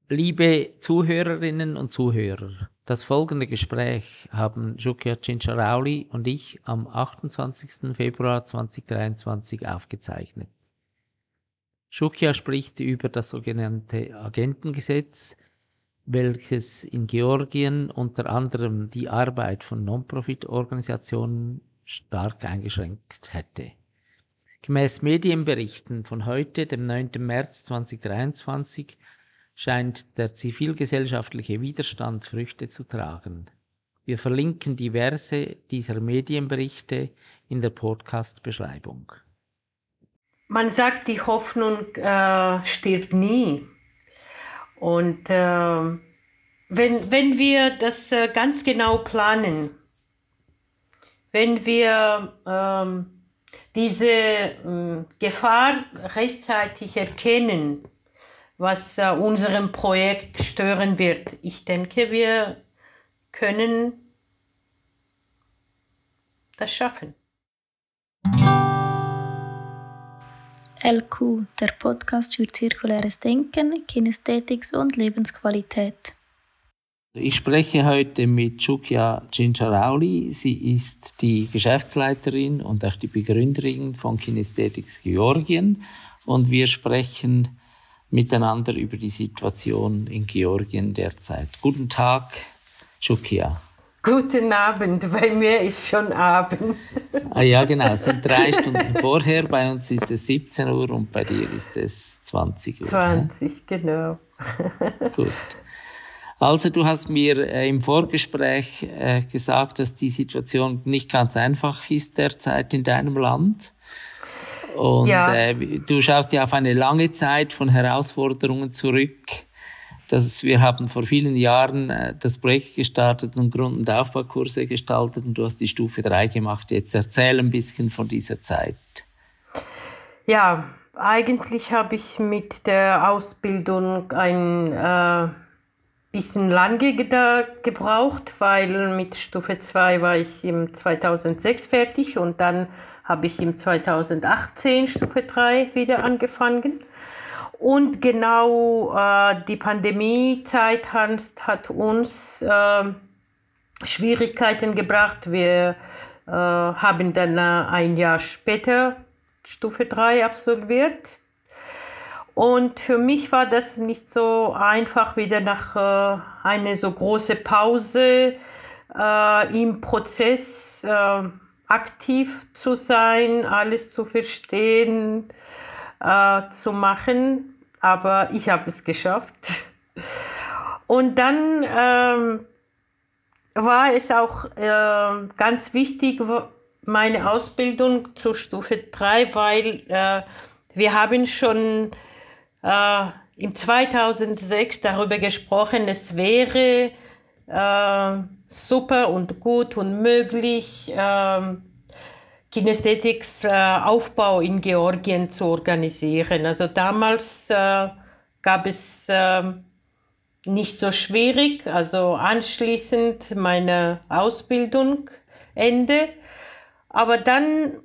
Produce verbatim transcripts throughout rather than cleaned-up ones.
Liebe Zuhörerinnen und Zuhörer, das folgende Gespräch haben Shukya Cincharauli und ich am achtundzwanzigsten Februar zweitausenddreiundzwanzig aufgezeichnet. Shukya spricht über das sogenannte Agentengesetz, welches in Georgien unter anderem die Arbeit von Non-Profit-Organisationen stark eingeschränkt hätte. Gemäß Medienberichten von heute, dem neunten März zweitausenddreiundzwanzig, scheint der zivilgesellschaftliche Widerstand Früchte zu tragen. Wir verlinken diverse dieser Medienberichte in der Podcast-Beschreibung. Man sagt, die Hoffnung äh, stirbt nie. Und äh, wenn, wenn wir das äh, ganz genau planen, wenn wir äh, diese äh, Gefahr rechtzeitig erkennen, was äh, unserem Projekt stören wird, ich denke, wir können das schaffen. L Q, der Podcast für zirkuläres Denken, Kinästhetik und Lebensqualität. Ich spreche heute mit Shukya Cincharauli. Sie ist die Geschäftsleiterin und auch die Begründerin von Kinästhetics Georgien. Und wir sprechen miteinander über die Situation in Georgien derzeit. Guten Tag, Shukya. Guten Abend, bei mir ist schon Abend. Ah ja, genau, es sind drei Stunden vorher, bei uns ist es siebzehn Uhr und bei dir ist es zwanzig Uhr. zwanzig, ne? Genau. Gut. Also du hast mir äh, im Vorgespräch äh, gesagt, dass die Situation nicht ganz einfach ist derzeit in deinem Land. Und ja. äh, du schaust ja auf eine lange Zeit von Herausforderungen zurück. Das, wir haben vor vielen Jahren äh, das Projekt gestartet und Grund- und Aufbaukurse gestaltet und du hast die Stufe drei gemacht. Jetzt erzähl ein bisschen von dieser Zeit. Ja, eigentlich habe ich mit der Ausbildung ein äh, bisschen lange ge- gebraucht, weil mit Stufe zwei war ich im zweitausendsechs fertig und dann habe ich im zweitausendachtzehn Stufe drei wieder angefangen. Und genau äh, die Pandemiezeit hat, hat uns äh, Schwierigkeiten gebracht. Wir äh, haben dann äh, ein Jahr später Stufe drei absolviert. Und für mich war das nicht so einfach, wieder nach äh, einer so großen Pause äh, im Prozess äh, aktiv zu sein, alles zu verstehen, Äh, zu machen, aber ich habe es geschafft. Und dann ähm, war es auch äh, ganz wichtig, meine Ausbildung zur Stufe drei, weil äh, wir haben schon äh, im zweitausendsechs darüber gesprochen, es wäre äh, super und gut und möglich, äh, Kinästhetics äh, Aufbau in Georgien zu organisieren. Also damals äh, gab es äh, nicht so schwierig, also anschließend meine Ausbildung Ende. Aber dann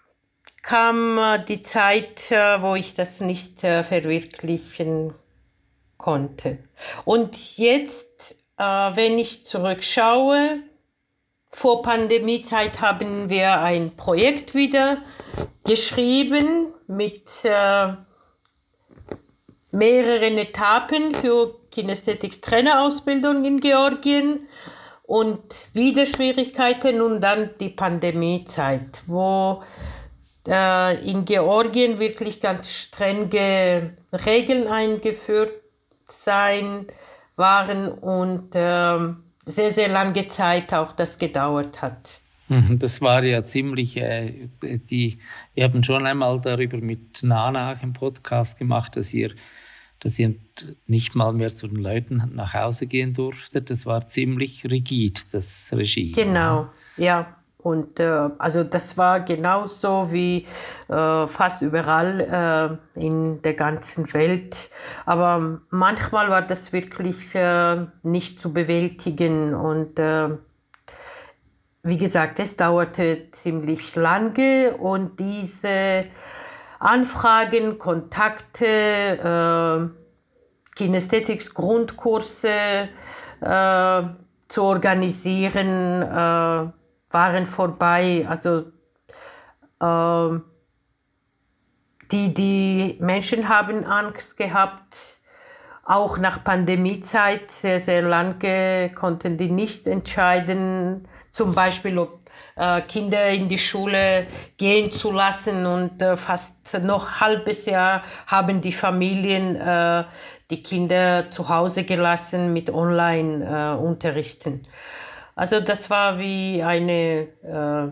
kam äh, die Zeit, äh, wo ich das nicht äh, verwirklichen konnte. Und jetzt, äh, wenn ich zurückschaue, vor Pandemiezeit haben wir ein Projekt wieder geschrieben mit äh, mehreren Etappen für Kinästhetics-Trainerausbildung in Georgien und wieder Schwierigkeiten und dann die Pandemiezeit, wo äh, in Georgien wirklich ganz strenge Regeln eingeführt sein waren und äh, sehr, sehr lange Zeit auch das gedauert hat. Das war ja ziemlich, äh, die, wir haben schon einmal darüber mit Nana im Podcast gemacht, dass ihr, dass ihr nicht mal mehr zu den Leuten nach Hause gehen durftet. Das war ziemlich rigid, das Regime. Genau, ja. Und äh, also das war genauso wie äh, fast überall äh, in der ganzen Welt. Aber manchmal war das wirklich äh, nicht zu bewältigen. Und äh, wie gesagt, es dauerte ziemlich lange. Und diese Anfragen, Kontakte, äh, Kinästhetics-Grundkurse äh, zu organisieren, äh, waren vorbei. Also äh, die, die Menschen haben Angst gehabt. Auch nach Pandemiezeit, sehr, sehr lange konnten die nicht entscheiden, zum Beispiel, ob äh, Kinder in die Schule gehen zu lassen. Und äh, fast noch ein halbes Jahr haben die Familien äh, die Kinder zu Hause gelassen mit Online-Unterrichten. Äh, also das war wie eine äh,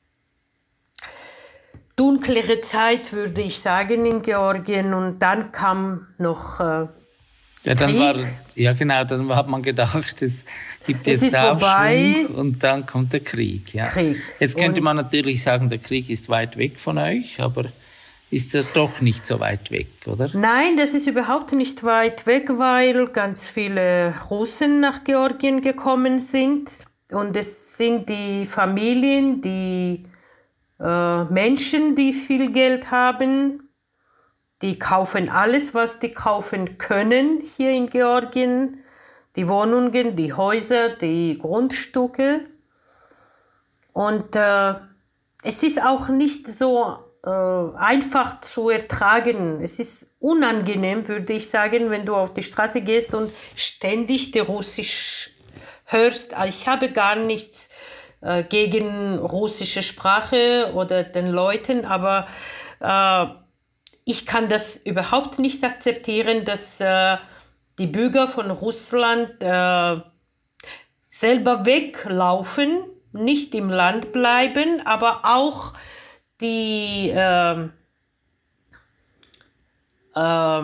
dunklere Zeit, würde ich sagen, in Georgien. Und dann kam noch äh, Ja, dann Krieg. war, ja genau, dann hat man gedacht, es gibt Es jetzt ist Aufschwung vorbei. und dann kommt der Krieg. Ja. Krieg. Jetzt könnte Und- man natürlich sagen, der Krieg ist weit weg von euch, aber ist er doch nicht so weit weg, oder? Nein, das ist überhaupt nicht weit weg, weil ganz viele Russen nach Georgien gekommen sind. Und es sind die Familien, die äh, Menschen, die viel Geld haben. Die kaufen alles, was die kaufen können hier in Georgien. Die Wohnungen, die Häuser, die Grundstücke. Und äh, es ist auch nicht so äh, einfach zu ertragen. Es ist unangenehm, würde ich sagen, wenn du auf die Straße gehst und ständig die Russisch hörst. Ich habe gar nichts äh, gegen russische Sprache oder den Leuten, aber äh, ich kann das überhaupt nicht akzeptieren, dass äh, die Bürger von Russland äh, selber weglaufen, nicht im Land bleiben, aber auch die äh, äh,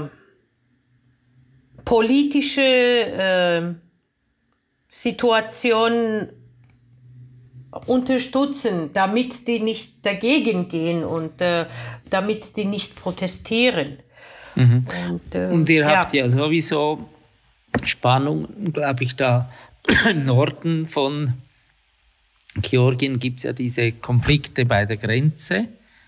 politische äh, Situation unterstützen, damit die nicht dagegen gehen und äh, damit die nicht protestieren. Mhm. Und, äh, Und ihr habt ja. ja sowieso Spannungen, glaube ich, da im Norden von Georgien gibt es ja diese Konflikte bei der Grenze.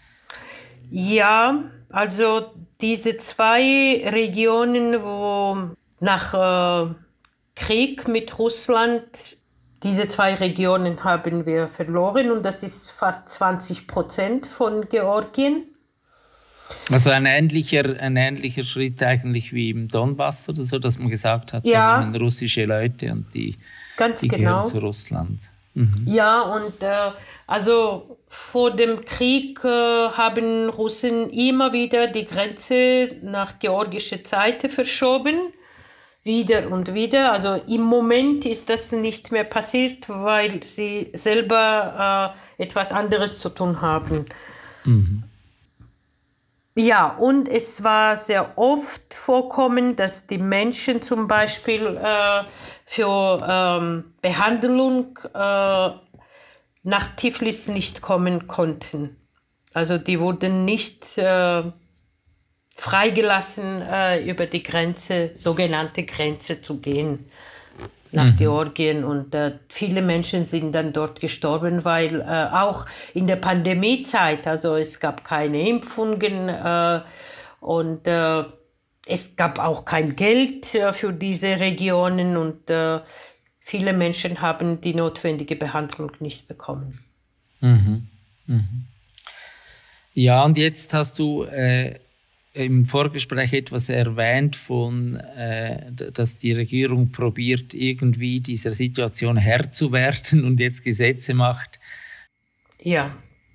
Ja, also diese zwei Regionen, wo nach äh, Krieg mit Russland, diese zwei Regionen haben wir verloren und das ist fast zwanzig Prozent von Georgien. Also ein ähnlicher, ein ähnlicher Schritt eigentlich wie im Donbass oder so, dass man gesagt hat, Ja. da sind russische Leute und die, Ganz die genau. gehören zu Russland. Mhm. Ja, und äh, also vor dem Krieg äh, haben Russen immer wieder die Grenze nach georgischer Seite verschoben. Wieder und wieder. Also im Moment ist das nicht mehr passiert, weil sie selber äh, etwas anderes zu tun haben. Mhm. Ja, und es war sehr oft vorkommen, dass die Menschen zum Beispiel äh, für ähm, Behandlung äh, nach Tiflis nicht kommen konnten. Also die wurden nicht äh, freigelassen, äh, über die Grenze, sogenannte Grenze zu gehen nach Mhm. Georgien. Und äh, viele Menschen sind dann dort gestorben, weil äh, auch in der Pandemiezeit, also es gab keine Impfungen äh, und äh, es gab auch kein Geld äh, für diese Regionen und äh, viele Menschen haben die notwendige Behandlung nicht bekommen. Mhm. Mhm. Ja, und jetzt hast du äh, im Vorgespräch etwas erwähnt von, äh, dass die Regierung probiert, irgendwie dieser Situation Herr zu werden und jetzt Gesetze macht. Ja,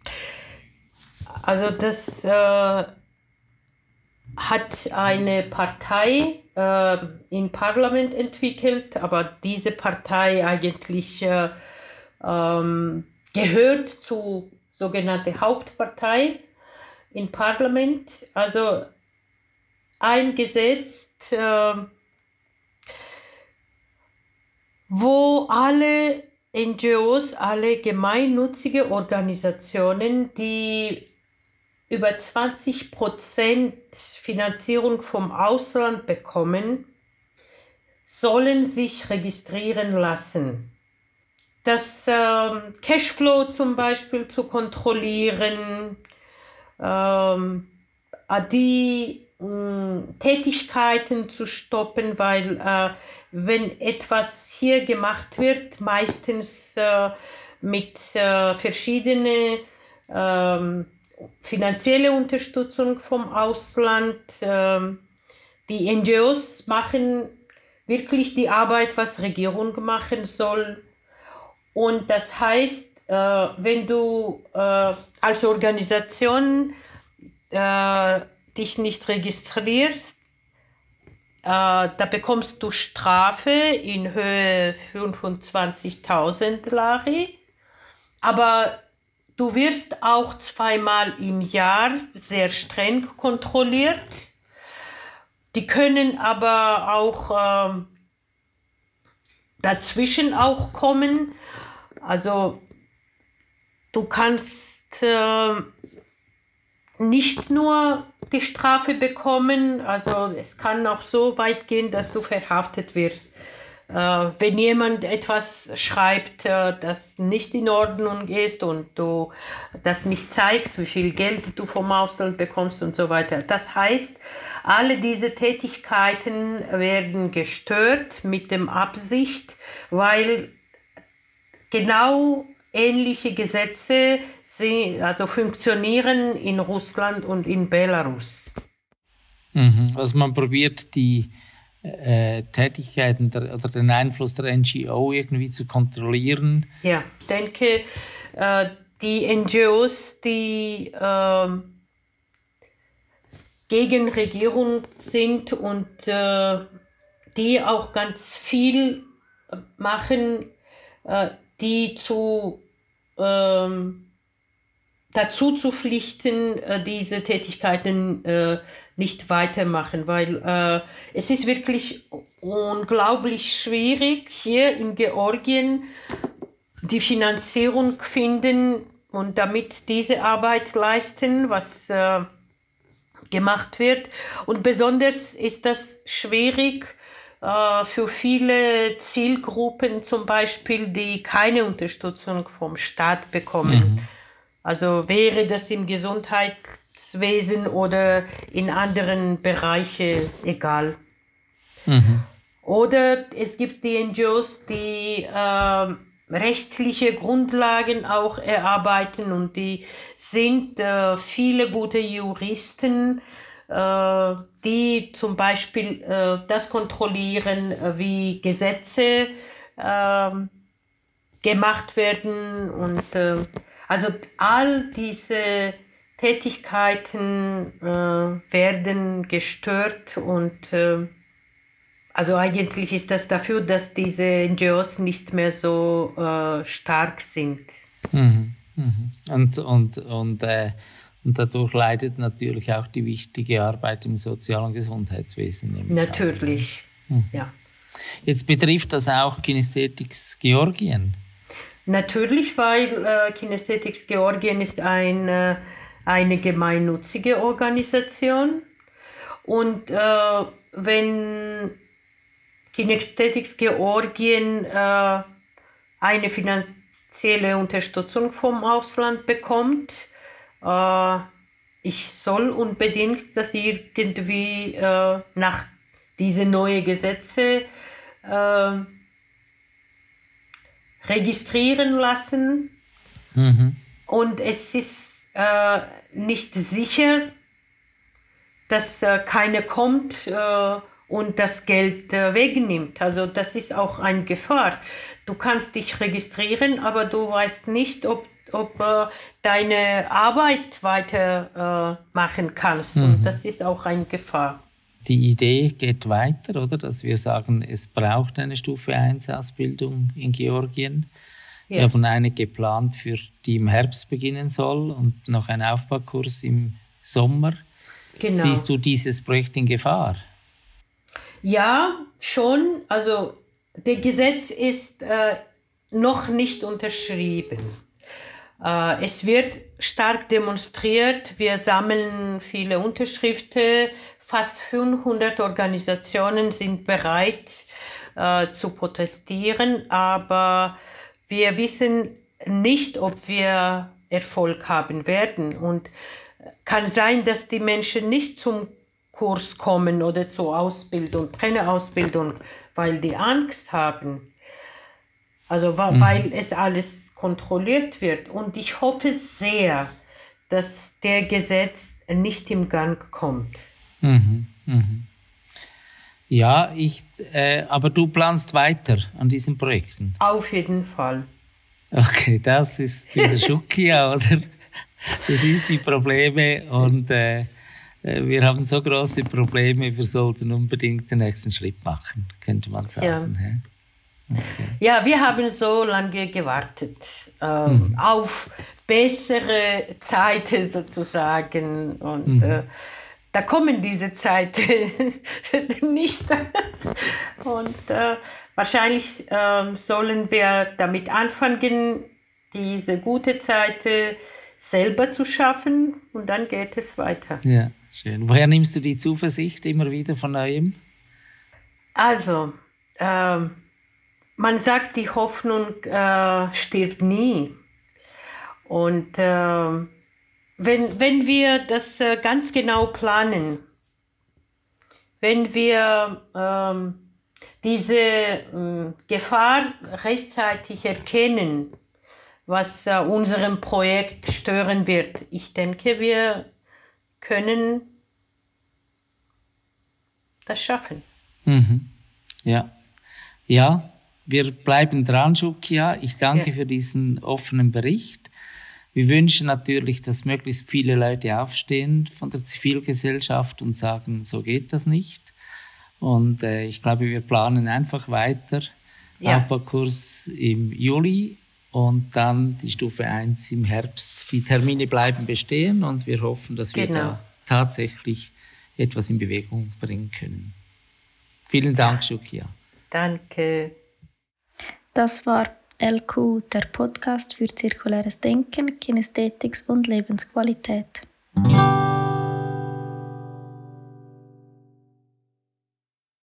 also das äh, hat eine Partei äh, im Parlament entwickelt, aber diese Partei eigentlich äh, ähm, gehört zur sogenannten Hauptpartei im Parlament. Also eingesetzt, äh, wo alle N G Os, alle gemeinnützige Organisationen, die über zwanzig Prozent Finanzierung vom Ausland bekommen, sollen sich registrieren lassen. Das ähm, Cashflow zum Beispiel zu kontrollieren, ähm, die Tätigkeiten zu stoppen, weil äh, wenn etwas hier gemacht wird, meistens äh, mit äh, verschiedenen äh, finanzielle Unterstützung vom Ausland, äh, die N G Os machen wirklich die Arbeit, was Regierung machen soll. Und das heißt, äh, wenn du äh, als Organisation äh, dich nicht registrierst, äh, da bekommst du Strafe in Höhe fünfundzwanzigtausend Lari. Aber du wirst auch zweimal im Jahr sehr streng kontrolliert. Die können aber auch äh, dazwischen auch kommen. Also du kannst äh, nicht nur die Strafe bekommen, also es kann auch so weit gehen, dass du verhaftet wirst. Äh, wenn jemand etwas schreibt, äh, das nicht in Ordnung ist und du das nicht zeigst, wie viel Geld du vom Ausland bekommst und so weiter. Das heißt, alle diese Tätigkeiten werden gestört mit dem Absicht, weil genau ähnliche Gesetze sie, also funktionieren in Russland und in Belarus. Mhm. Also man probiert die äh, Tätigkeiten der, oder den Einfluss der N G O irgendwie zu kontrollieren. Ja, ich denke, äh, die N G Os, die äh, gegen Regierung sind und äh, die auch ganz viel machen, äh, die zu ähm, dazu zu pflichten, äh, diese Tätigkeiten äh, nicht weitermachen, weil äh, es ist wirklich unglaublich schwierig, hier in Georgien die Finanzierung finden und damit diese Arbeit leisten, was äh, gemacht wird. Und besonders ist das schwierig äh, für viele Zielgruppen, zum Beispiel, die keine Unterstützung vom Staat bekommen. Mhm. Also wäre das im Gesundheitswesen oder in anderen Bereichen egal. Mhm. Oder es gibt die N G Os, die äh, rechtliche Grundlagen auch erarbeiten und die sind äh, viele gute Juristen, äh, die zum Beispiel äh, das kontrollieren, äh, wie Gesetze äh, gemacht werden und äh, also all diese Tätigkeiten äh, werden gestört und äh, also eigentlich ist das dafür, dass diese N G Os nicht mehr so äh, stark sind. Mhm, mhm. Und, und, und, äh, und dadurch leidet natürlich auch die wichtige Arbeit im Sozial- und Gesundheitswesen. Natürlich, mhm. ja. Jetzt betrifft das auch Kinesthetics Georgien. Natürlich, weil äh, Kinesthetics Georgien ist ein, äh, eine gemeinnützige Organisation und äh, wenn Kinesthetics Georgien äh, eine finanzielle Unterstützung vom Ausland bekommt, äh, ich soll unbedingt das irgendwie äh, nach diese neuen Gesetze äh, registrieren lassen. Mhm. Und es ist äh, nicht sicher, dass äh, keiner kommt äh, und das Geld äh, wegnimmt. Also das ist auch eine Gefahr. Du kannst dich registrieren, aber du weißt nicht, ob, ob äh, deine Arbeit weiter äh, machen kannst. Mhm. Und das ist auch eine Gefahr. Die Idee geht weiter, oder? Dass wir sagen, es braucht eine Stufe eins Ausbildung in Georgien. Ja. Wir haben eine geplant, für die im Herbst beginnen soll und noch einen Aufbaukurs im Sommer. Genau. Siehst du dieses Projekt in Gefahr? Ja, schon. Also das Gesetz ist äh, noch nicht unterschrieben. Äh, es wird stark demonstriert. Wir sammeln viele Unterschriften. Fast fünfhundert Organisationen sind bereit äh, zu protestieren, aber wir wissen nicht, ob wir Erfolg haben werden. Und kann sein, dass die Menschen nicht zum Kurs kommen oder zur Ausbildung, Trainerausbildung, weil die Angst haben. Also mhm. weil es alles kontrolliert wird. Und ich hoffe sehr, dass der Gesetz nicht im Gang kommt. Mhm. Mhm. Ja, ich, äh, aber du planst weiter an diesen Projekten? Auf jeden Fall. Okay, das ist wieder Schukia, oder? Das ist die Probleme und äh, wir haben so große Probleme, wir sollten unbedingt den nächsten Schritt machen, könnte man sagen. Ja, okay. Ja, wir haben so lange gewartet ähm, mhm. auf bessere Zeiten sozusagen und mhm. äh, da kommen diese Zeiten nicht. Und äh, wahrscheinlich äh, sollen wir damit anfangen, diese gute Zeit selber zu schaffen und dann geht es weiter. Ja, schön. Woher nimmst du die Zuversicht immer wieder von neuem? Also, äh, man sagt, die Hoffnung äh, stirbt nie. Und äh, wenn, wenn wir das äh, ganz genau planen, wenn wir äh, diese äh, Gefahr rechtzeitig erkennen, was äh, unserem Projekt stören wird, ich denke, wir können das schaffen. Mhm. Ja. Ja, wir bleiben dran, Schukia. Ich danke ja. für diesen offenen Bericht. Wir wünschen natürlich, dass möglichst viele Leute aufstehen von der Zivilgesellschaft und sagen, so geht das nicht. Und äh, ich glaube, wir planen einfach weiter. Ja. Aufbaukurs im Juli und dann die Stufe eins im Herbst. Die Termine bleiben bestehen und wir hoffen, dass wir genau. da tatsächlich etwas in Bewegung bringen können. Vielen Dank, Schukia. Danke. Das war L Q, der Podcast für zirkuläres Denken, Kinästhetik und Lebensqualität.